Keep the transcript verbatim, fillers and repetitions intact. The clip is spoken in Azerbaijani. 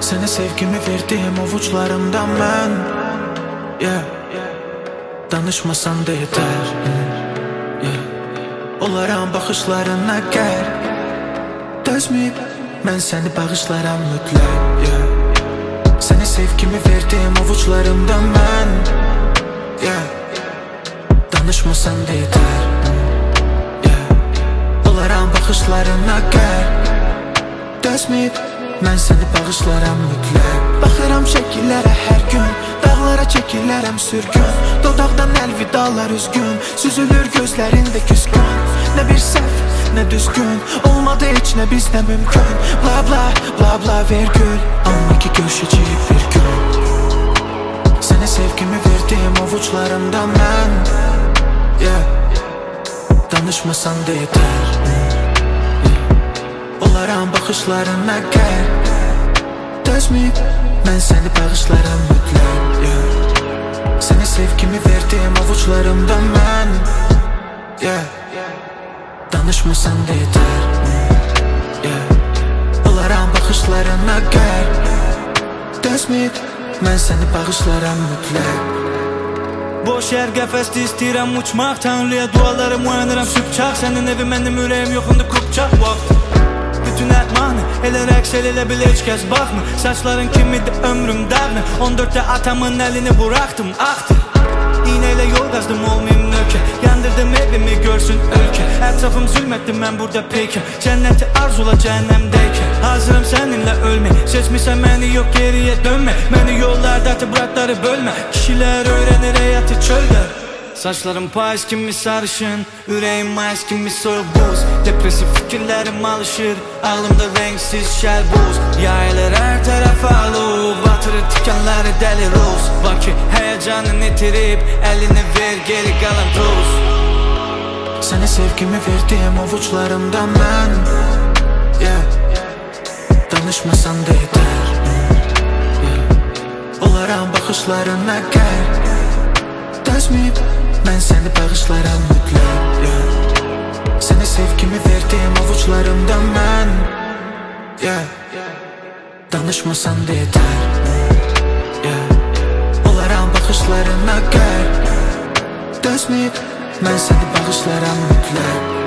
Sənə sevgimi verdim ovuçlarımdan mən, yeah. Danışmasan da yetər, yeah. Olaram baxışlarına qər, dözməyib mən səni bağışlaram mütləq, yeah. Sənə sevgimi verdim ovuçlarımdan mən, yeah. Danışmasan da yetər, yeah. Olaram baxışlarına qər, dözməyib mən səni bağışlaram mütləq. Baxıram şəkillərə hər gün, dağlara çəkilərəm sürgün, dodaqdan əlvidalar üzgün, süzülür gözlərində küskün. Nə bir səhv, nə düzgün, olmadı heç nə bizdə mümkün. Bla bla, bla bla vergül, amma ki görüşəcəyik bir gün. Sənə sevgimi verdim ovuçlarımdan mən, yeah. Danışmasan da yetər, olaram baxışlarına qər, dözməyib mən səni bağışlaram mütləq, yeah. Sənə sevgimi verdim ovuçlarımdan mən, yeah. Danışmasan da yetər, yeah. Olaram baxışlarına qər, dözməyib mən səni bağışlaram mütləq. Boş yer qəfəsdə istəyirəm uçmaq, Tanrıya dualarım uyanıram sübçaq. Sənin evi mənim ürəyim yoxundur qupçaq vaxt. Bütün ərmanı elə rəqs el elə bil heç kəs baxmır. Saçların kimidir ömrüm dərni, on dörddə atamın əlini buraxdım axdı. İğnə ilə yol qazdım olmayım nökə, yandırdım evimi görsün ölkə. Ətrafım zülmətdir mən burada peykəm, cənnəti arzula cəhənnəmdəykən. Hazırım səninlə ölmək, seçmirsən məni yox geriyə dönmə. Məni yollarda atıb ratları bölmə, kişilər öyrənir həyatı çöldə. Saçlarım payız kimi sarışın, ürəyim mayız kimi soyuq buz. Depresif fikirlərim alışır, ağlımda renksiz şərbuz. Yayılır hər tərəf alov, batırır tikanları dəli roz. Bakı həyəcanını itirib, əlini ver geri qalan toz. Sənə sevgimi verdim ovuçlarımdan mən, yeah. Danışmasan da yetər, yeah. Olaram baxışlarına qər, dözməyib mən səni bağışlaram mütləq, yeah. Sənə sevgimi verdim ovuçlarımdan mən, yeah. Danışmasan da yetər, yeah. Olaram baxışlarına qər, dözməyib mən səni bağışlaram mütləq.